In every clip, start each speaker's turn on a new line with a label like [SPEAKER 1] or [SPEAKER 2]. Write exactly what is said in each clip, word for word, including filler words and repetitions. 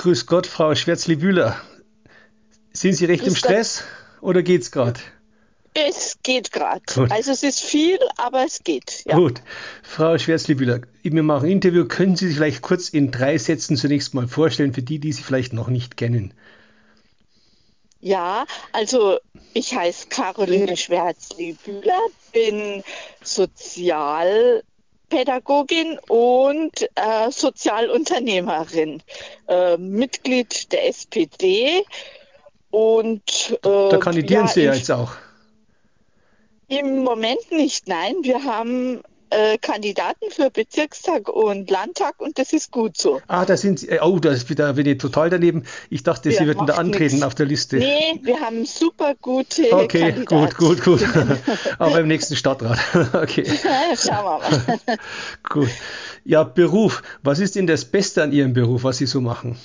[SPEAKER 1] Grüß Gott, Frau Schwärzli-Bühler. Sind Sie recht im
[SPEAKER 2] Grüß Gott.
[SPEAKER 1] Stress oder geht's gerade?
[SPEAKER 2] Es geht gerade.
[SPEAKER 1] Gut,
[SPEAKER 2] Also es ist viel, aber es geht, ja.
[SPEAKER 1] gut. Frau Schwärzli-Bühler, wir machen ein Interview. Können Sie sich vielleicht kurz in drei Sätzen zunächst mal vorstellen, für die, die Sie vielleicht noch nicht kennen?
[SPEAKER 2] Ja, also ich heiße Caroline Schwärzli-Bühler, bin Sozialpädagogin und äh, Sozialunternehmerin, äh, Mitglied der S P D und
[SPEAKER 1] Da
[SPEAKER 2] äh,
[SPEAKER 1] kandidieren
[SPEAKER 2] ja,
[SPEAKER 1] Sie
[SPEAKER 2] in,
[SPEAKER 1] ja jetzt auch.
[SPEAKER 2] im Moment nicht, nein. Wir haben äh, Kandidaten für Bezirkstag und Landtag und das ist gut so.
[SPEAKER 1] Ah, da sind Sie. äh, Oh, da ist wieder, bin ich total daneben. Ich dachte, Sie
[SPEAKER 2] Ja,
[SPEAKER 1] würden da
[SPEAKER 2] macht
[SPEAKER 1] antreten
[SPEAKER 2] nichts.
[SPEAKER 1] auf der Liste.
[SPEAKER 2] Nee, wir haben super gute
[SPEAKER 1] Okay, gut, gut, gut.
[SPEAKER 2] Kandidatinnen.
[SPEAKER 1] Aber im nächsten Stadtrat. Okay,
[SPEAKER 2] Schauen wir mal.
[SPEAKER 1] gut. Ja, Beruf. Was ist denn das Beste an Ihrem Beruf, was Sie so machen?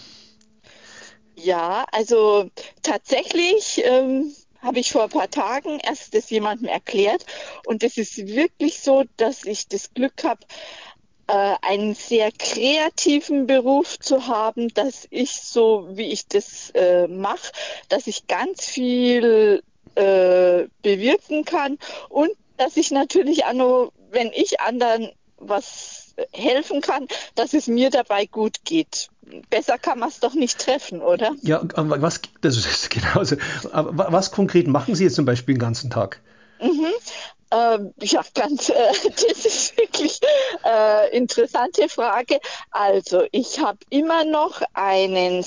[SPEAKER 2] Ja, also tatsächlich ähm, habe ich vor ein paar Tagen erst das jemandem erklärt und es ist wirklich so, dass ich das Glück habe, äh, einen sehr kreativen Beruf zu haben, dass ich so, wie ich das äh, mache, dass ich ganz viel äh, bewirken kann und dass ich natürlich auch noch, wenn ich anderen was helfen kann, dass es mir dabei gut geht. Besser kann man es doch nicht treffen, oder?
[SPEAKER 1] Ja, aber was, das ist genauso. Aber wa- was konkret machen Sie jetzt zum Beispiel den ganzen Tag?
[SPEAKER 2] Mhm. Ähm, ja, ganz, äh, das ist wirklich äh, interessante Frage. Also, ich habe immer noch einen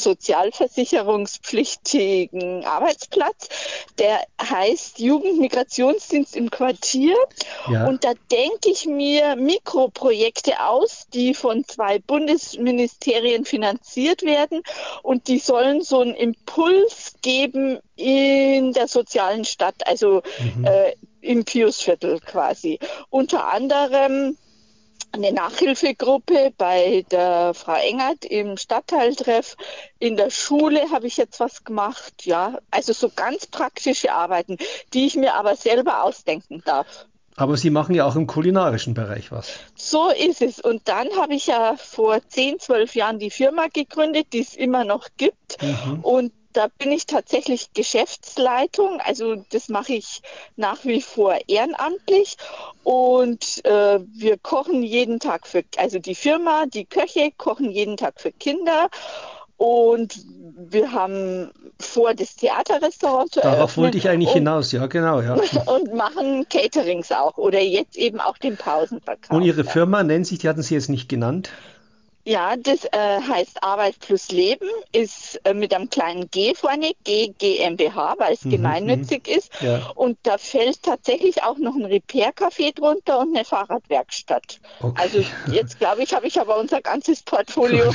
[SPEAKER 2] sozialversicherungspflichtigen Arbeitsplatz, der heißt Jugendmigrationsdienst im Quartier.
[SPEAKER 1] Ja,
[SPEAKER 2] Und da denke ich mir Mikroprojekte aus, die von zwei Bundesministerien finanziert werden. Und die sollen so einen Impuls geben in der sozialen Stadt, also
[SPEAKER 1] mhm.
[SPEAKER 2] äh, im Piusviertel quasi. Unter anderem eine Nachhilfegruppe bei der Frau Engert im Stadtteiltreff. In der Schule habe ich jetzt was gemacht, ja. Also so ganz praktische Arbeiten, die ich mir aber selber ausdenken darf.
[SPEAKER 1] Aber Sie machen ja auch im kulinarischen Bereich was.
[SPEAKER 2] So ist es. Und dann habe ich ja vor zehn, zwölf Jahren die Firma gegründet, die es immer noch gibt.
[SPEAKER 1] Mhm.
[SPEAKER 2] Und da bin ich tatsächlich Geschäftsleitung. Also das mache ich nach wie vor ehrenamtlich. Und äh, wir kochen jeden Tag für, also die Firma, die Köche kochen jeden Tag für Kinder. Und wir haben vor, das Theaterrestaurant zu
[SPEAKER 1] Darauf wollte
[SPEAKER 2] eröffnen
[SPEAKER 1] ich eigentlich
[SPEAKER 2] und,
[SPEAKER 1] hinaus, ja, genau, ja.
[SPEAKER 2] und machen Caterings auch oder jetzt eben auch den
[SPEAKER 1] Und
[SPEAKER 2] Pausenverkauf
[SPEAKER 1] Ihre
[SPEAKER 2] dann.
[SPEAKER 1] Firma nennt sich, die hatten Sie jetzt nicht genannt.
[SPEAKER 2] Ja, das äh, heißt Arbeit plus Leben, ist äh, mit einem kleinen G vorne, G GmbH, weil es
[SPEAKER 1] Mhm, mhm.
[SPEAKER 2] gemeinnützig ist.
[SPEAKER 1] Ja,
[SPEAKER 2] Und da fällt tatsächlich auch noch ein Repair-Café drunter und eine Fahrradwerkstatt.
[SPEAKER 1] okay,
[SPEAKER 2] Also jetzt glaube ich, habe ich aber unser ganzes Portfolio.
[SPEAKER 1] gut.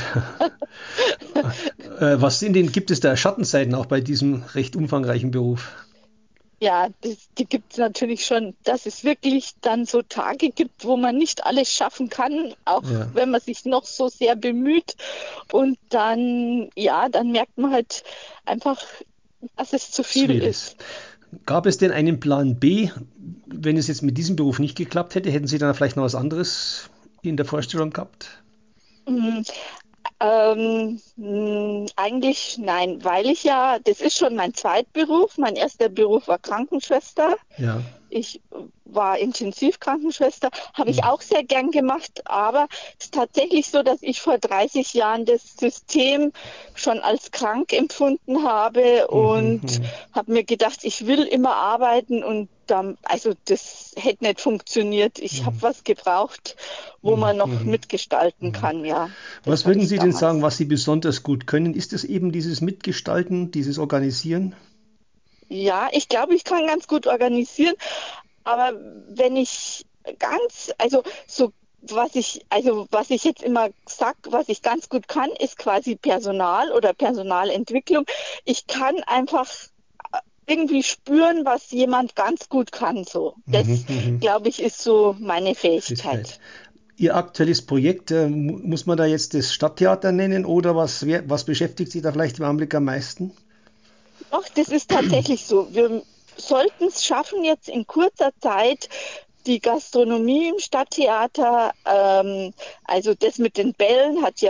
[SPEAKER 1] Äh, was sind denn, gibt es da Schattenseiten auch bei diesem recht umfangreichen Beruf?
[SPEAKER 2] Ja, das, die gibt es natürlich schon, dass es wirklich dann so Tage gibt, wo man nicht alles schaffen kann, auch
[SPEAKER 1] Ja,
[SPEAKER 2] wenn man sich noch so sehr bemüht. Und dann, ja, dann merkt man halt einfach, dass es zu
[SPEAKER 1] zu
[SPEAKER 2] viel
[SPEAKER 1] viel ist.
[SPEAKER 2] ist.
[SPEAKER 1] Gab es denn einen Plan B, wenn es jetzt mit diesem Beruf nicht geklappt hätte? Hätten Sie dann vielleicht noch was anderes in der Vorstellung gehabt?
[SPEAKER 2] Mm, Ähm, mh, eigentlich nein, weil ich ja, das ist schon mein Zweitberuf. Mein erster Beruf war Krankenschwester.
[SPEAKER 1] Ja.
[SPEAKER 2] Ich war Intensivkrankenschwester, habe ich
[SPEAKER 1] Hm.
[SPEAKER 2] auch sehr gern gemacht, aber es ist tatsächlich so, dass ich vor dreißig Jahren das System schon als krank empfunden habe
[SPEAKER 1] Mhm,
[SPEAKER 2] und
[SPEAKER 1] mhm,
[SPEAKER 2] habe mir gedacht, ich will immer arbeiten und dann, also das hätte nicht funktioniert. Ich habe
[SPEAKER 1] mhm,
[SPEAKER 2] was gebraucht, wo
[SPEAKER 1] mhm,
[SPEAKER 2] man noch
[SPEAKER 1] mhm,
[SPEAKER 2] mitgestalten
[SPEAKER 1] mhm.
[SPEAKER 2] kann, ja. Das
[SPEAKER 1] Was
[SPEAKER 2] habe
[SPEAKER 1] würden
[SPEAKER 2] ich
[SPEAKER 1] Sie denn sagen,
[SPEAKER 2] damals.
[SPEAKER 1] was Sie besonders gut können? Ist es eben dieses Mitgestalten, dieses Organisieren?
[SPEAKER 2] Ja, ich glaube, ich kann ganz gut organisieren, aber wenn ich ganz, also so was ich, also was ich jetzt immer sag, was ich ganz gut kann, ist quasi Personal oder Personalentwicklung. Ich kann einfach irgendwie spüren, was jemand ganz gut kann, so.
[SPEAKER 1] Mhm,
[SPEAKER 2] Das,
[SPEAKER 1] mhm.
[SPEAKER 2] glaube ich, ist so meine
[SPEAKER 1] Fähigkeit.
[SPEAKER 2] Fähigkeit.
[SPEAKER 1] Ihr aktuelles Projekt, äh, mu- muss man da jetzt das Stadttheater nennen oder was, wer- was beschäftigt Sie da vielleicht im Augenblick am meisten?
[SPEAKER 2] Doch, das ist tatsächlich so. Wir sollten es schaffen, jetzt in kurzer Zeit die Gastronomie im Stadttheater, ähm, also das mit den Bällen hat ja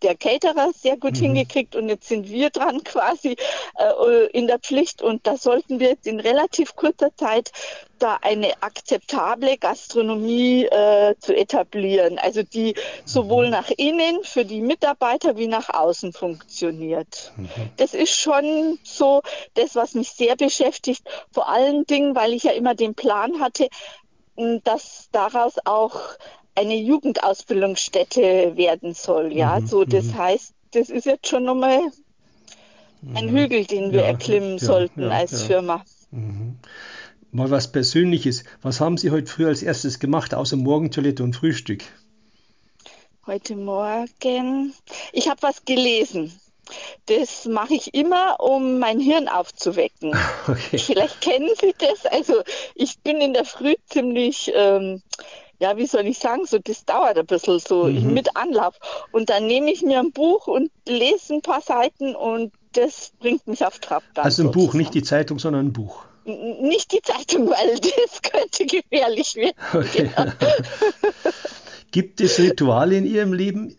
[SPEAKER 2] der Caterer sehr gut
[SPEAKER 1] Mhm.
[SPEAKER 2] hingekriegt und jetzt sind wir dran quasi äh, in der Pflicht und da sollten wir jetzt in relativ kurzer Zeit da eine akzeptable Gastronomie äh, zu etablieren, also die sowohl nach innen für die Mitarbeiter wie nach außen funktioniert. Das ist schon so das, was mich sehr beschäftigt, vor allen Dingen, weil ich ja immer den Plan hatte, m, dass daraus auch eine Jugendausbildungsstätte werden soll. Ja,
[SPEAKER 1] Mhm.
[SPEAKER 2] so das
[SPEAKER 1] Mhm.
[SPEAKER 2] heißt, das ist jetzt schon nochmal ein
[SPEAKER 1] Ja,
[SPEAKER 2] Hügel, den wir
[SPEAKER 1] ja,
[SPEAKER 2] erklimmen
[SPEAKER 1] ja,
[SPEAKER 2] sollten
[SPEAKER 1] ja,
[SPEAKER 2] als
[SPEAKER 1] ja.
[SPEAKER 2] Firma.
[SPEAKER 1] Mhm. Mal was Persönliches. Was haben Sie heute früh als erstes gemacht, außer Morgentoilette und Frühstück?
[SPEAKER 2] Heute Morgen, ich habe was gelesen. Das mache ich immer, um mein Hirn aufzuwecken.
[SPEAKER 1] Okay.
[SPEAKER 2] Vielleicht kennen Sie das. Also ich bin in der Früh ziemlich, ähm, ja, wie soll ich sagen, so das dauert ein bisschen so
[SPEAKER 1] Mhm.
[SPEAKER 2] mit Anlauf. Und dann nehme ich mir ein Buch und lese ein paar Seiten und das bringt mich auf Trab dann
[SPEAKER 1] Also ein Buch, nicht
[SPEAKER 2] sozusagen.
[SPEAKER 1] die Zeitung, sondern ein Buch.
[SPEAKER 2] N- Nicht die Zeitung, weil das könnte gefährlich werden.
[SPEAKER 1] Okay.
[SPEAKER 2] Genau.
[SPEAKER 1] Gibt es Rituale in Ihrem Leben?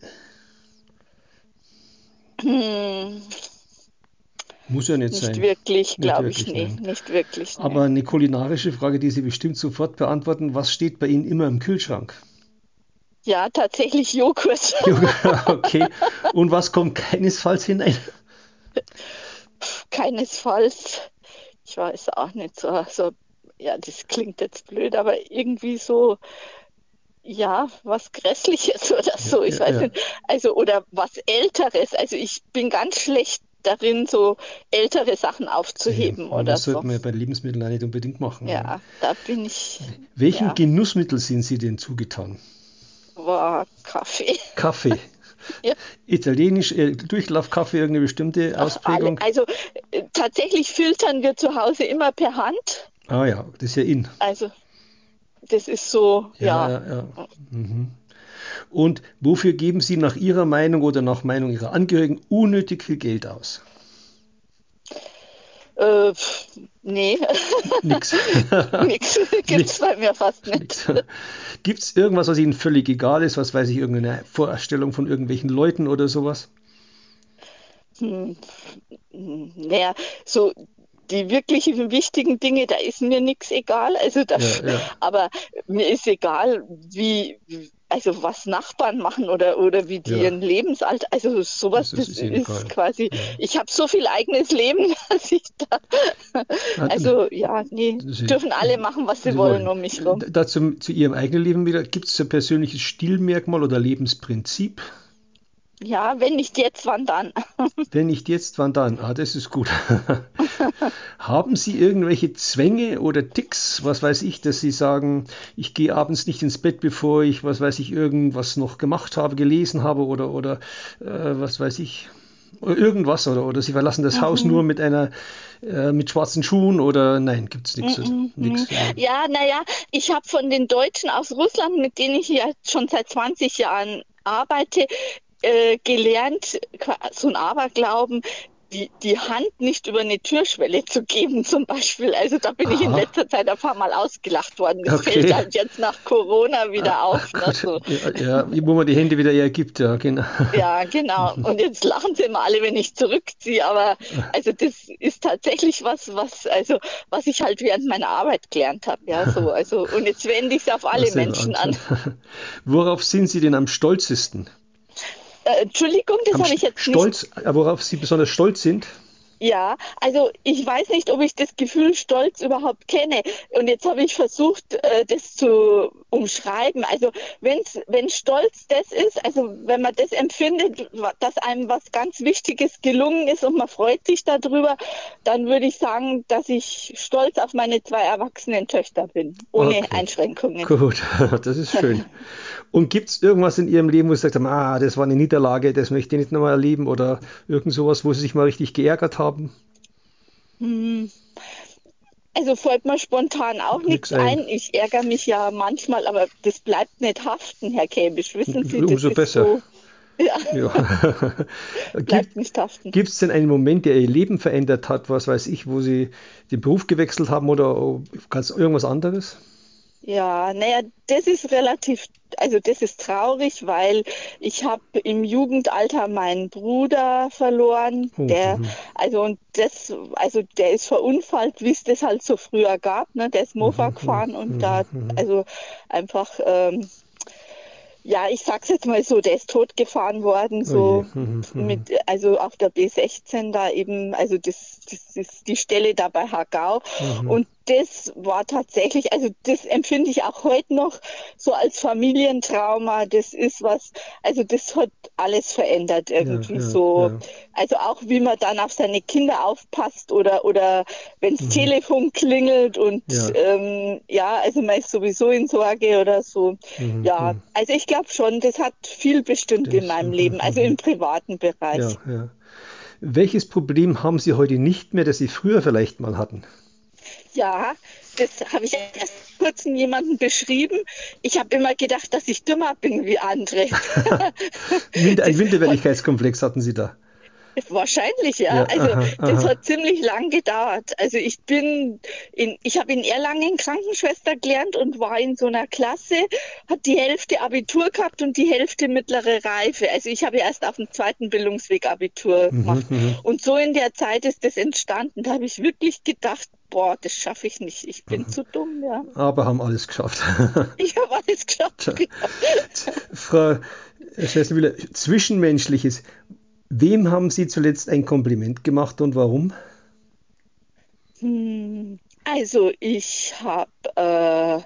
[SPEAKER 2] Hm,
[SPEAKER 1] Muss ja nicht
[SPEAKER 2] nicht
[SPEAKER 1] sein.
[SPEAKER 2] wirklich,
[SPEAKER 1] Nicht
[SPEAKER 2] glaube ich,
[SPEAKER 1] wirklich,
[SPEAKER 2] nee,
[SPEAKER 1] nein.
[SPEAKER 2] nicht wirklich, nee.
[SPEAKER 1] Aber eine kulinarische Frage, die Sie bestimmt sofort beantworten. Was steht bei Ihnen immer im Kühlschrank?
[SPEAKER 2] Ja, tatsächlich Joghurt.
[SPEAKER 1] Okay. Und was kommt keinesfalls hinein?
[SPEAKER 2] Keinesfalls. Ich weiß auch nicht so, so, ja, das klingt jetzt blöd, aber irgendwie so, ja, was Grässliches oder
[SPEAKER 1] Ja,
[SPEAKER 2] so, ich
[SPEAKER 1] ja,
[SPEAKER 2] weiß
[SPEAKER 1] ja.
[SPEAKER 2] nicht. Also, oder was Älteres. Also, ich bin ganz schlecht darin, so ältere Sachen
[SPEAKER 1] Sehen.
[SPEAKER 2] aufzuheben
[SPEAKER 1] Und
[SPEAKER 2] oder
[SPEAKER 1] das
[SPEAKER 2] so.
[SPEAKER 1] sollten wir bei Lebensmitteln auch nicht unbedingt machen. Ja.
[SPEAKER 2] Ja, da bin ich,
[SPEAKER 1] Welchem
[SPEAKER 2] ja,
[SPEAKER 1] Genussmittel sind Sie denn zugetan?
[SPEAKER 2] war Kaffee.
[SPEAKER 1] Kaffee.
[SPEAKER 2] Ja,
[SPEAKER 1] Italienisch, äh, Durchlaufkaffee, irgendeine bestimmte
[SPEAKER 2] ach, alle.
[SPEAKER 1] Ausprägung?
[SPEAKER 2] Also, äh, tatsächlich filtern wir zu Hause immer per Hand.
[SPEAKER 1] Ah ja, das ist ja in.
[SPEAKER 2] Also, das ist so,
[SPEAKER 1] Ja,
[SPEAKER 2] ja.
[SPEAKER 1] ja, ja. Mhm. Und wofür geben Sie nach Ihrer Meinung oder nach Meinung Ihrer Angehörigen unnötig viel Geld aus?
[SPEAKER 2] Äh, pf, nee,
[SPEAKER 1] Nix.
[SPEAKER 2] nix gibt's
[SPEAKER 1] Nix.
[SPEAKER 2] bei mir fast nicht.
[SPEAKER 1] Nix. Gibt es irgendwas, was Ihnen völlig egal ist? Was weiß ich, irgendeine Vorstellung von irgendwelchen Leuten oder sowas?
[SPEAKER 2] Hm, hm, naja, so die wirklichen wichtigen Dinge, da ist mir nichts egal. Also da,
[SPEAKER 1] Ja, ja.
[SPEAKER 2] aber mir ist egal, wie, also was Nachbarn machen oder, oder wie die
[SPEAKER 1] Ja,
[SPEAKER 2] ihren Lebensalter, also sowas,
[SPEAKER 1] das ist,
[SPEAKER 2] das
[SPEAKER 1] ist Ihnen
[SPEAKER 2] ist
[SPEAKER 1] egal.
[SPEAKER 2] quasi,
[SPEAKER 1] Ja.
[SPEAKER 2] ich habe so viel eigenes Leben, dass ich da,
[SPEAKER 1] Na, dann-
[SPEAKER 2] also ja, nee,
[SPEAKER 1] Sie,
[SPEAKER 2] dürfen alle machen, was sie
[SPEAKER 1] Sie
[SPEAKER 2] wollen
[SPEAKER 1] wollen.
[SPEAKER 2] um mich rum.
[SPEAKER 1] Dazu zu Ihrem eigenen Leben wieder. Gibt es ein persönliches Stilmerkmal oder Lebensprinzip?
[SPEAKER 2] Ja, wenn nicht jetzt, wann dann?
[SPEAKER 1] Wenn nicht jetzt, wann dann? Ah, das ist gut. Haben Sie irgendwelche Zwänge oder Ticks, was weiß ich, dass Sie sagen, ich gehe abends nicht ins Bett, bevor ich, was weiß ich, irgendwas noch gemacht habe, gelesen habe oder, oder äh, was weiß ich, oder irgendwas oder, oder Sie verlassen das Haus nur
[SPEAKER 2] Mhm.
[SPEAKER 1] mit einer, äh, mit schwarzen Schuhen oder nein, gibt's nichts,
[SPEAKER 2] Mm, mm.
[SPEAKER 1] nichts. Äh,
[SPEAKER 2] Ja, naja, ich habe von den Deutschen aus Russland, mit denen ich ja schon seit zwanzig Jahren arbeite, äh, gelernt, qua- so ein Aberglauben, die, die Hand nicht über eine Türschwelle zu geben, zum Beispiel. Also da bin ich in
[SPEAKER 1] aha,
[SPEAKER 2] letzter Zeit ein paar Mal ausgelacht worden. Das fällt
[SPEAKER 1] okay.
[SPEAKER 2] halt jetzt nach Corona
[SPEAKER 1] Ah,
[SPEAKER 2] wieder
[SPEAKER 1] ah,
[SPEAKER 2] auf. Ne?
[SPEAKER 1] gut,
[SPEAKER 2] So.
[SPEAKER 1] ja, ja, wo man die Hände wieder eher gibt, ja, genau.
[SPEAKER 2] Ja, genau. Und jetzt lachen sie immer alle, wenn ich zurückziehe. Aber also das ist tatsächlich was, was, also was ich halt während meiner Arbeit gelernt habe. Ja, so. Also, und jetzt wende ich es auf alle
[SPEAKER 1] Aus dem
[SPEAKER 2] Menschen an.
[SPEAKER 1] Anschein. Worauf sind Sie denn am stolzesten?
[SPEAKER 2] Äh, Entschuldigung, das
[SPEAKER 1] Am
[SPEAKER 2] habe
[SPEAKER 1] St
[SPEAKER 2] ich jetzt nicht.
[SPEAKER 1] Stolz, äh, worauf Sie besonders stolz sind?
[SPEAKER 2] Ja, also ich weiß nicht, ob ich das Gefühl Stolz überhaupt kenne. Und jetzt habe ich versucht, äh, das zu umschreiben. Also wenn's, wenn Stolz das ist, also wenn man das empfindet, wa- dass einem was ganz Wichtiges gelungen ist und man freut sich darüber, dann würde ich sagen, dass ich stolz auf meine zwei erwachsenen Töchter bin, ohne
[SPEAKER 1] Okay,
[SPEAKER 2] Einschränkungen.
[SPEAKER 1] gut, das ist schön. Und gibt es irgendwas in Ihrem Leben, wo Sie gesagt haben, ah, das war eine Niederlage, das möchte ich nicht nochmal erleben oder irgend sowas, wo Sie sich mal richtig geärgert haben?
[SPEAKER 2] Hm. Also fällt mir spontan auch
[SPEAKER 1] Nix
[SPEAKER 2] nichts
[SPEAKER 1] ein.
[SPEAKER 2] ein. Ich ärgere mich ja manchmal, aber das bleibt nicht haften, Herr Käbisch. Wissen Sie, das
[SPEAKER 1] Umso
[SPEAKER 2] ist
[SPEAKER 1] besser.
[SPEAKER 2] so, ja,
[SPEAKER 1] Ja.
[SPEAKER 2] bleibt
[SPEAKER 1] Gibt
[SPEAKER 2] nicht haften.
[SPEAKER 1] es denn einen Moment, der Ihr Leben verändert hat, was weiß ich, wo Sie den Beruf gewechselt haben oder ganz irgendwas anderes?
[SPEAKER 2] Ja, naja, das ist relativ, also das ist traurig, weil ich habe im Jugendalter meinen Bruder verloren,
[SPEAKER 1] Oh,
[SPEAKER 2] der,
[SPEAKER 1] mhm,
[SPEAKER 2] also und das, also der ist verunfallt, wie es das halt so früher gab, ne? Der ist Mofa
[SPEAKER 1] mhm, mhm,
[SPEAKER 2] gefahren und da,
[SPEAKER 1] mhm, mhm.
[SPEAKER 2] also einfach, ähm, ja, ich sag's jetzt mal so, der ist totgefahren worden,
[SPEAKER 1] Oh je.
[SPEAKER 2] so
[SPEAKER 1] Mhm,
[SPEAKER 2] mit,
[SPEAKER 1] mhm,
[SPEAKER 2] also auf der B sechzehn da eben, also das, das ist die Stelle da bei Hagau.
[SPEAKER 1] mhm.
[SPEAKER 2] Und das war tatsächlich, also das empfinde ich auch heute noch so als Familientrauma. Das ist was, also das hat alles verändert
[SPEAKER 1] Ja,
[SPEAKER 2] irgendwie
[SPEAKER 1] ja,
[SPEAKER 2] so.
[SPEAKER 1] ja.
[SPEAKER 2] Also auch wie man dann auf seine Kinder aufpasst oder oder wenns
[SPEAKER 1] Mhm.
[SPEAKER 2] Telefon klingelt und
[SPEAKER 1] Ja.
[SPEAKER 2] ähm, ja, also man ist sowieso in Sorge oder so.
[SPEAKER 1] Mhm,
[SPEAKER 2] Ja,
[SPEAKER 1] mhm.
[SPEAKER 2] also ich glaube schon, das hat viel bestimmt in
[SPEAKER 1] Das,
[SPEAKER 2] meinem
[SPEAKER 1] mhm,
[SPEAKER 2] Leben, also
[SPEAKER 1] mhm.
[SPEAKER 2] im privaten
[SPEAKER 1] Ja,
[SPEAKER 2] Bereich.
[SPEAKER 1] ja. Welches Problem haben Sie heute nicht mehr, das Sie früher vielleicht mal hatten?
[SPEAKER 2] Ja, das habe ich erst vor kurzem jemandem beschrieben. Ich habe immer gedacht, dass ich dümmer bin wie andere.
[SPEAKER 1] Mind- Ein
[SPEAKER 2] Das hat
[SPEAKER 1] Minderwertigkeitskomplex hatten Sie da.
[SPEAKER 2] wahrscheinlich, ja.
[SPEAKER 1] Ja,
[SPEAKER 2] Also
[SPEAKER 1] aha,
[SPEAKER 2] das
[SPEAKER 1] aha.
[SPEAKER 2] hat ziemlich lang gedauert. Also ich bin in, ich habe in Erlangen Krankenschwester gelernt und war in so einer Klasse, hat die Hälfte Abitur gehabt und die Hälfte mittlere Reife. Also ich habe erst auf dem zweiten Bildungsweg Abitur
[SPEAKER 1] Mhm,
[SPEAKER 2] gemacht.
[SPEAKER 1] mhm.
[SPEAKER 2] Und so in der Zeit ist das entstanden. Da habe ich wirklich gedacht, boah, das schaffe ich nicht. Ich bin zu dumm, ja.
[SPEAKER 1] Aber haben alles geschafft.
[SPEAKER 2] Ich habe alles geschafft.
[SPEAKER 1] Tja. Frau Schwester-Müller, Zwischenmenschliches. Wem haben Sie zuletzt ein Kompliment gemacht und warum?
[SPEAKER 2] Hm, also ich habe äh,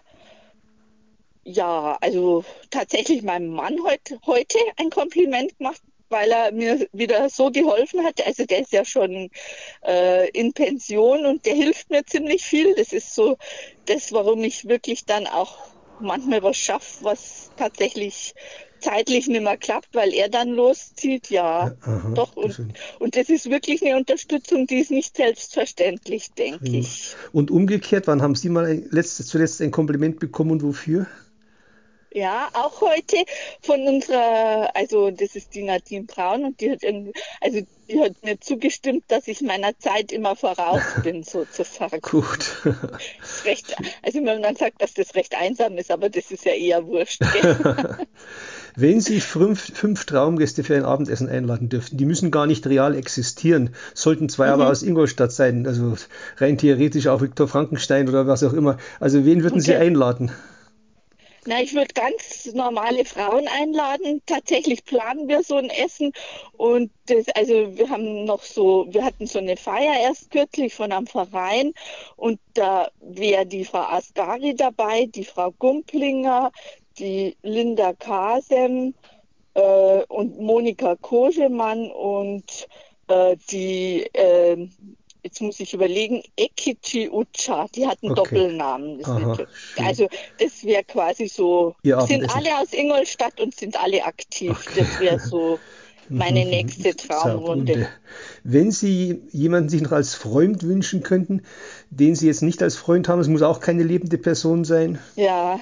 [SPEAKER 2] ja, also tatsächlich meinem Mann heut, heute ein Kompliment gemacht, weil er mir wieder so geholfen hat. Also der ist ja schon äh, in Pension und der hilft mir ziemlich viel. Das ist so das, warum ich wirklich dann auch manchmal was schaffe, was tatsächlich zeitlich nicht mehr klappt, weil er dann loszieht. Ja,
[SPEAKER 1] Ja, aha,
[SPEAKER 2] doch.
[SPEAKER 1] das
[SPEAKER 2] Und,
[SPEAKER 1] ist
[SPEAKER 2] und das ist wirklich eine Unterstützung, die ist nicht selbstverständlich, denke
[SPEAKER 1] prima.
[SPEAKER 2] ich.
[SPEAKER 1] Und umgekehrt, wann haben Sie mal ein, letztes, zuletzt ein Kompliment bekommen und wofür?
[SPEAKER 2] Ja, auch heute von unserer, also das ist die Nadine Braun und die hat irgendwie, also die hat mir zugestimmt, dass ich meiner Zeit immer voraus bin, sozusagen.
[SPEAKER 1] Gut.
[SPEAKER 2] Ist recht, also wenn man sagt, dass das recht einsam ist, aber das ist ja eher wurscht, gell?
[SPEAKER 1] Wenn Sie fünf, fünf Traumgäste für ein Abendessen einladen dürften, die müssen gar nicht real existieren, sollten zwei aber
[SPEAKER 2] Mhm,
[SPEAKER 1] aus Ingolstadt sein, also rein theoretisch auch Viktor Frankenstein oder was auch immer. Also wen würden Sie
[SPEAKER 2] okay.
[SPEAKER 1] einladen?
[SPEAKER 2] Na, ich würde ganz normale Frauen einladen. Tatsächlich planen wir so ein Essen und das, also wir haben noch so, wir hatten so eine Feier erst kürzlich von einem Verein und da wäre die Frau Asgari dabei, die Frau Gumplinger, die Linda Kasem äh, und Monika Kosemann und äh, die, äh, jetzt muss ich überlegen, Ekichi Ucha, die hat einen
[SPEAKER 1] Okay.
[SPEAKER 2] Doppelnamen. Das
[SPEAKER 1] Aha,
[SPEAKER 2] wird,
[SPEAKER 1] schön.
[SPEAKER 2] also das wäre quasi so,
[SPEAKER 1] Ihr
[SPEAKER 2] sind
[SPEAKER 1] Abendessen.
[SPEAKER 2] alle aus Ingolstadt und sind alle aktiv.
[SPEAKER 1] Okay.
[SPEAKER 2] Das wäre so meine nächste Traumrunde.
[SPEAKER 1] Zaubrunde. Wenn Sie jemanden sich noch als Freund wünschen könnten, den Sie jetzt nicht als Freund haben, es muss auch keine lebende Person sein,
[SPEAKER 2] Ja,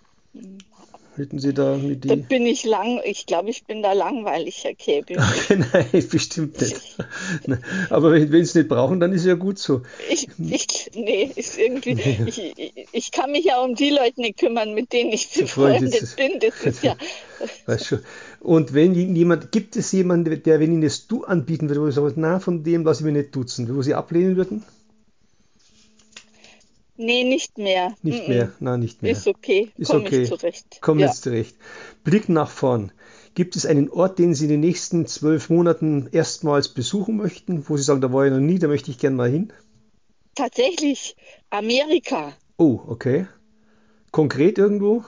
[SPEAKER 1] hätten Sie da eine
[SPEAKER 2] da
[SPEAKER 1] Idee?
[SPEAKER 2] bin ich lang, ich glaube, ich bin da langweilig, Herr Käbi.
[SPEAKER 1] Okay, nein, bestimmt
[SPEAKER 2] Ich,
[SPEAKER 1] nicht.
[SPEAKER 2] ich,
[SPEAKER 1] Aber wenn Sie es nicht brauchen, dann ist ja gut so.
[SPEAKER 2] Ich, ich, nee, ist irgendwie,
[SPEAKER 1] Nee,
[SPEAKER 2] ich, ich, ich kann mich ja um die Leute nicht kümmern, mit denen ich
[SPEAKER 1] befreundet
[SPEAKER 2] befreundet
[SPEAKER 1] ist.
[SPEAKER 2] bin. Das ist ja,
[SPEAKER 1] Weiß schon. Und wenn jemand, gibt es jemanden, der, wenn Ihnen das Du anbieten würde, wo Sie sagen, na, von dem lasse ich mich nicht duzen, wo Sie ablehnen würden?
[SPEAKER 2] nee, nicht mehr.
[SPEAKER 1] Nicht mehr,
[SPEAKER 2] Mm-mm.
[SPEAKER 1] na, nicht mehr.
[SPEAKER 2] Ist okay,
[SPEAKER 1] Ist
[SPEAKER 2] komme ich
[SPEAKER 1] okay.
[SPEAKER 2] zurecht.
[SPEAKER 1] Kommen
[SPEAKER 2] Ja,
[SPEAKER 1] jetzt zurecht. Blick nach vorn. Gibt es einen Ort, den Sie in den nächsten zwölf Monaten erstmals besuchen möchten, wo Sie sagen, da war ich noch nie, da möchte ich gern mal hin?
[SPEAKER 2] tatsächlich, Amerika.
[SPEAKER 1] Oh, okay. Konkret irgendwo?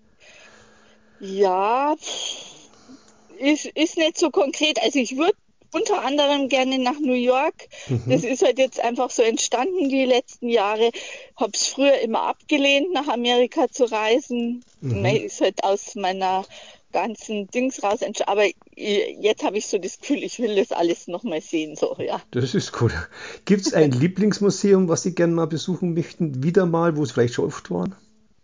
[SPEAKER 2] Ja, ist, ist nicht so konkret. Also ich würde unter anderem gerne nach New York.
[SPEAKER 1] Mhm.
[SPEAKER 2] Das ist halt jetzt einfach so entstanden die letzten Jahre. Habe es früher immer abgelehnt, nach Amerika zu reisen.
[SPEAKER 1] Mhm.
[SPEAKER 2] Ist halt aus meiner ganzen Dings raus. entsch- Aber jetzt habe ich so das Gefühl, ich will das alles nochmal sehen. So, ja.
[SPEAKER 1] Das ist cool. Gibt es ein Lieblingsmuseum, was Sie gerne mal besuchen möchten? Wieder mal, wo Sie vielleicht schon oft waren?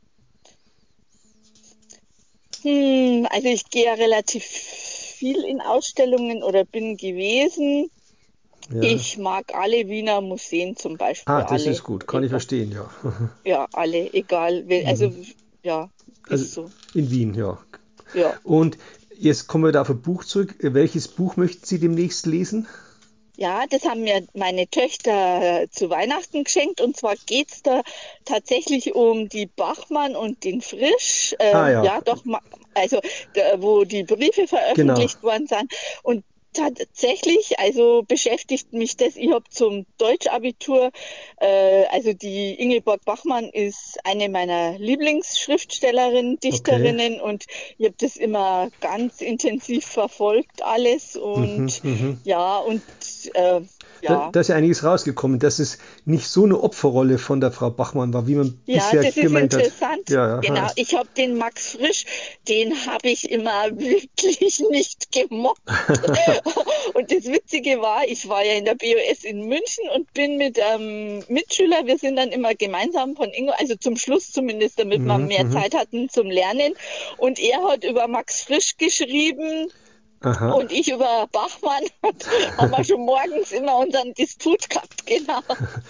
[SPEAKER 2] Hm, also ich gehe ja relativ viel in Ausstellungen oder bin gewesen.
[SPEAKER 1] Ja.
[SPEAKER 2] Ich mag alle Wiener Museen zum
[SPEAKER 1] Ah,
[SPEAKER 2] Beispiel,
[SPEAKER 1] das ist
[SPEAKER 2] alle.
[SPEAKER 1] gut, kann ich
[SPEAKER 2] Egal.
[SPEAKER 1] verstehen, ja.
[SPEAKER 2] Ja, alle, egal. wel- Also,
[SPEAKER 1] Mhm.
[SPEAKER 2] ja,
[SPEAKER 1] Also
[SPEAKER 2] ist so.
[SPEAKER 1] in Wien, ja.
[SPEAKER 2] Ja.
[SPEAKER 1] Und jetzt kommen wir da auf ein Buch zurück. Welches Buch möchten Sie demnächst lesen?
[SPEAKER 2] Ja, das haben mir meine Töchter äh, zu Weihnachten geschenkt. Und zwar geht's da tatsächlich um die Bachmann und den Frisch.
[SPEAKER 1] Ah
[SPEAKER 2] Äh,
[SPEAKER 1] ja,
[SPEAKER 2] ja, doch, ma- also da, wo die Briefe
[SPEAKER 1] genau.
[SPEAKER 2] veröffentlicht worden sind. Und tatsächlich, also beschäftigt mich das. Ich habe zum Deutschabitur, äh, also die Ingeborg Bachmann ist eine meiner Lieblingsschriftstellerinnen,
[SPEAKER 1] Okay.
[SPEAKER 2] Dichterinnen, und ich habe das immer ganz intensiv verfolgt, alles.
[SPEAKER 1] Mhm,
[SPEAKER 2] Und
[SPEAKER 1] mhm.
[SPEAKER 2] ja, und äh,
[SPEAKER 1] Da,
[SPEAKER 2] ja,
[SPEAKER 1] da ist ja einiges rausgekommen, dass es nicht so eine Opferrolle von der Frau Bachmann war, wie man
[SPEAKER 2] ja,
[SPEAKER 1] bisher
[SPEAKER 2] das ist
[SPEAKER 1] gemeint hat.
[SPEAKER 2] interessant.
[SPEAKER 1] Ja, ja.
[SPEAKER 2] Genau, ich habe den Max Frisch, den habe ich immer wirklich nicht gemocht. Und das Witzige war, ich war ja in der B O S in München und bin mit einem Mitschüler, wir sind dann immer gemeinsam von Ingo, also zum Schluss zumindest, damit wir
[SPEAKER 1] Mhm,
[SPEAKER 2] mehr
[SPEAKER 1] mhm.
[SPEAKER 2] Zeit hatten zum Lernen. Und er hat über Max Frisch geschrieben.
[SPEAKER 1] Aha.
[SPEAKER 2] Und ich über Bachmann, und haben wir schon morgens immer unseren Disput gehabt, genau.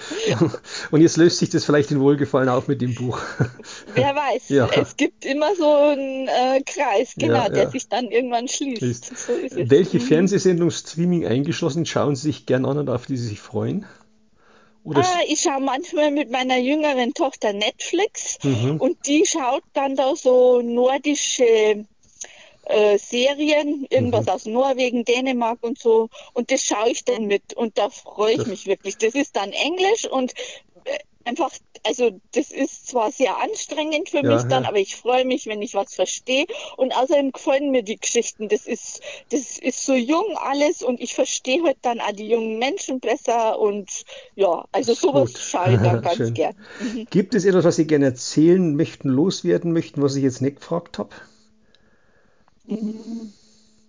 [SPEAKER 1] Und jetzt löst sich das vielleicht in Wohlgefallen auf mit dem Buch.
[SPEAKER 2] Wer weiß,
[SPEAKER 1] Ja,
[SPEAKER 2] es gibt immer so einen äh, Kreis,
[SPEAKER 1] ja,
[SPEAKER 2] genau, der
[SPEAKER 1] ja.
[SPEAKER 2] sich dann irgendwann
[SPEAKER 1] Ist.
[SPEAKER 2] schließt. So ist es.
[SPEAKER 1] Welche
[SPEAKER 2] Mhm.
[SPEAKER 1] Fernsehsendung Streaming eingeschlossen schauen Sie sich gern an und auf die Sie sich freuen? Oder
[SPEAKER 2] Ah,
[SPEAKER 1] s-
[SPEAKER 2] ich schaue manchmal mit meiner jüngeren Tochter Netflix,
[SPEAKER 1] mhm,
[SPEAKER 2] und die schaut dann da so nordische äh, Serien,
[SPEAKER 1] mhm.
[SPEAKER 2] irgendwas aus Norwegen, Dänemark und so. Und das schaue ich dann mit, und da freue ich
[SPEAKER 1] Das,
[SPEAKER 2] mich wirklich. Das ist dann Englisch, und äh, einfach, also das ist zwar sehr anstrengend für
[SPEAKER 1] ja,
[SPEAKER 2] mich dann,
[SPEAKER 1] ja.
[SPEAKER 2] aber ich freue mich, wenn ich was verstehe. Und außerdem gefallen mir die Geschichten. Das ist, das ist so jung alles, und ich verstehe halt dann auch die jungen Menschen besser, und ja, also
[SPEAKER 1] Ist
[SPEAKER 2] sowas
[SPEAKER 1] gut.
[SPEAKER 2] schaue ich dann ganz
[SPEAKER 1] Schön.
[SPEAKER 2] gern. Mhm.
[SPEAKER 1] Gibt es etwas, was Sie gerne erzählen möchten, loswerden möchten, was ich jetzt nicht gefragt habe?
[SPEAKER 2] Mhm.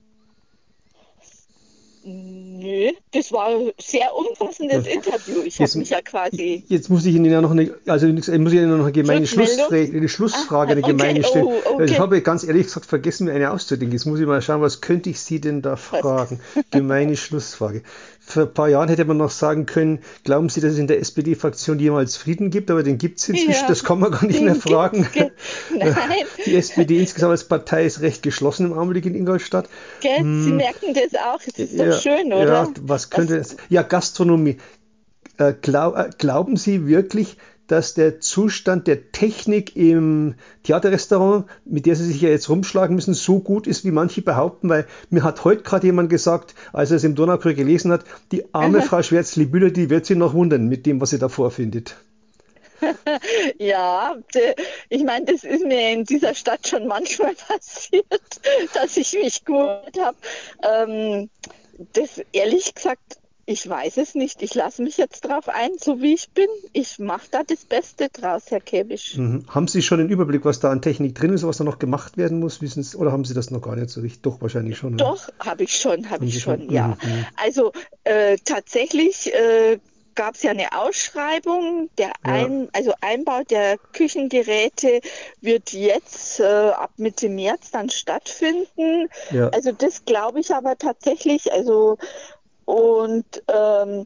[SPEAKER 2] Nö, das war ein sehr
[SPEAKER 1] Ja.
[SPEAKER 2] umfassendes Interview. Ich habe
[SPEAKER 1] Jetzt,
[SPEAKER 2] mich ja quasi
[SPEAKER 1] jetzt muss ich Ihnen ja noch eine, also muss ich Ihnen noch eine gemeine
[SPEAKER 2] Rückmeldung.
[SPEAKER 1] Schlussfrage, eine
[SPEAKER 2] Ah,
[SPEAKER 1] Schlussfrage, eine
[SPEAKER 2] okay,
[SPEAKER 1] gemeine stellen.
[SPEAKER 2] oh,
[SPEAKER 1] Also ich
[SPEAKER 2] okay.
[SPEAKER 1] habe ganz ehrlich gesagt vergessen, mir eine auszudenken. Jetzt muss ich mal schauen, was könnte ich Sie denn da
[SPEAKER 2] Was?
[SPEAKER 1] fragen? Gemeine Schlussfrage. Vor ein paar Jahren hätte man noch sagen können, glauben Sie, dass es in der S P D-Fraktion jemals Frieden gibt? Aber den gibt es inzwischen,
[SPEAKER 2] Ja,
[SPEAKER 1] das kann man gar nicht mehr
[SPEAKER 2] den
[SPEAKER 1] fragen.
[SPEAKER 2] gibt's, gell? Nein,
[SPEAKER 1] Die S P D insgesamt als Partei ist recht geschlossen im Augenblick in Ingolstadt.
[SPEAKER 2] gell? Sie
[SPEAKER 1] Hm,
[SPEAKER 2] merken das auch. Es ist doch
[SPEAKER 1] ja,
[SPEAKER 2] schön,
[SPEAKER 1] ja,
[SPEAKER 2] oder?
[SPEAKER 1] was könnte
[SPEAKER 2] Was?
[SPEAKER 1] es? Ja, Gastronomie. Äh, glaub, äh, glauben Sie wirklich, dass der Zustand der Technik im Theaterrestaurant, mit der Sie sich ja jetzt rumschlagen müssen, so gut ist, wie manche behaupten? Weil mir hat heute gerade jemand gesagt, als er es im Donaukurier gelesen hat, die arme Frau Schwärzli-Bühler, die wird sich noch wundern mit dem, was sie da vorfindet.
[SPEAKER 2] Ja, de, ich meine, das ist mir in dieser Stadt schon manchmal passiert, dass ich mich gewundert habe. Ähm, das ehrlich gesagt, ich weiß es nicht. Ich lasse mich jetzt drauf ein, so wie ich bin. Ich mache da das Beste draus, Herr Käbisch.
[SPEAKER 1] Mhm. Haben Sie schon einen Überblick, was da an Technik drin ist, was da noch gemacht werden muss? Wissen Sie, oder haben Sie das noch gar nicht so richtig? Doch, wahrscheinlich schon, oder?
[SPEAKER 2] Doch, habe ich schon, habe
[SPEAKER 1] Haben
[SPEAKER 2] ich
[SPEAKER 1] Sie schon?
[SPEAKER 2] schon, ja.
[SPEAKER 1] Mhm. Mhm.
[SPEAKER 2] Also äh, tatsächlich äh, gab es ja eine Ausschreibung. Der
[SPEAKER 1] Ja,
[SPEAKER 2] Ein, also Einbau der Küchengeräte wird jetzt äh, ab Mitte März dann stattfinden.
[SPEAKER 1] ja.
[SPEAKER 2] Also das glaube ich aber tatsächlich. Also und ähm,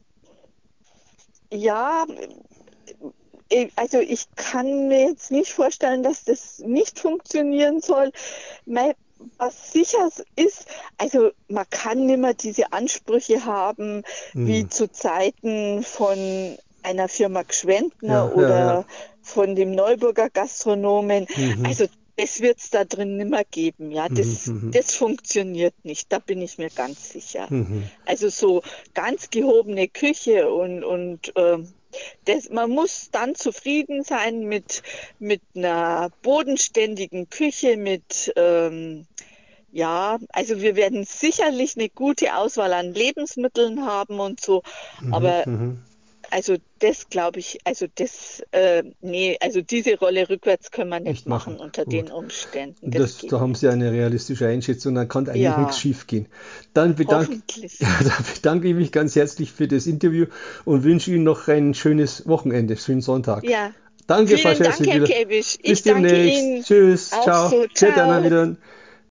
[SPEAKER 2] ja, äh, also ich kann mir jetzt nicht vorstellen, dass das nicht funktionieren soll. Mei, was sicher ist, also man kann nicht mehr diese Ansprüche haben wie
[SPEAKER 1] Mhm.
[SPEAKER 2] zu Zeiten von einer Firma Gschwendtner
[SPEAKER 1] Ja, ja, ja.
[SPEAKER 2] oder von dem Neuburger Gastronomen.
[SPEAKER 1] Mhm.
[SPEAKER 2] Also das wird es da drin nimmer geben. Ja,
[SPEAKER 1] Mhm.
[SPEAKER 2] das,
[SPEAKER 1] Mhm.
[SPEAKER 2] das funktioniert nicht, da bin ich mir ganz sicher.
[SPEAKER 1] Mhm.
[SPEAKER 2] Also so ganz gehobene Küche, und, und ähm, das, man muss dann zufrieden sein mit, mit einer bodenständigen Küche, mit, ähm, ja, also wir werden sicherlich eine gute Auswahl an Lebensmitteln haben und so,
[SPEAKER 1] Mhm.
[SPEAKER 2] aber
[SPEAKER 1] Mhm.
[SPEAKER 2] also das glaube ich, also das, äh, nee, also diese Rolle rückwärts können wir nicht
[SPEAKER 1] Nicht machen.
[SPEAKER 2] machen unter den
[SPEAKER 1] Gut.
[SPEAKER 2] Umständen, das
[SPEAKER 1] Das,
[SPEAKER 2] geht
[SPEAKER 1] da haben Sie
[SPEAKER 2] nicht.
[SPEAKER 1] eine realistische Einschätzung, da kann eigentlich nichts
[SPEAKER 2] Ja,
[SPEAKER 1] schief gehen. Dann bedanke,
[SPEAKER 2] hoffentlich.
[SPEAKER 1] ja, da bedanke ich mich ganz herzlich für das Interview und wünsche Ihnen noch ein schönes Wochenende, schönen Sonntag.
[SPEAKER 2] Ja,
[SPEAKER 1] Danke, Frau
[SPEAKER 2] vielen Dank, Herr
[SPEAKER 1] Scherzli-Bühler.
[SPEAKER 2] Käbisch.
[SPEAKER 1] Bis
[SPEAKER 2] Ich danke
[SPEAKER 1] demnächst.
[SPEAKER 2] Ihnen
[SPEAKER 1] Tschüss.
[SPEAKER 2] auch
[SPEAKER 1] Ciao.
[SPEAKER 2] so.
[SPEAKER 1] Viert Anna
[SPEAKER 2] Ciao.
[SPEAKER 1] wieder.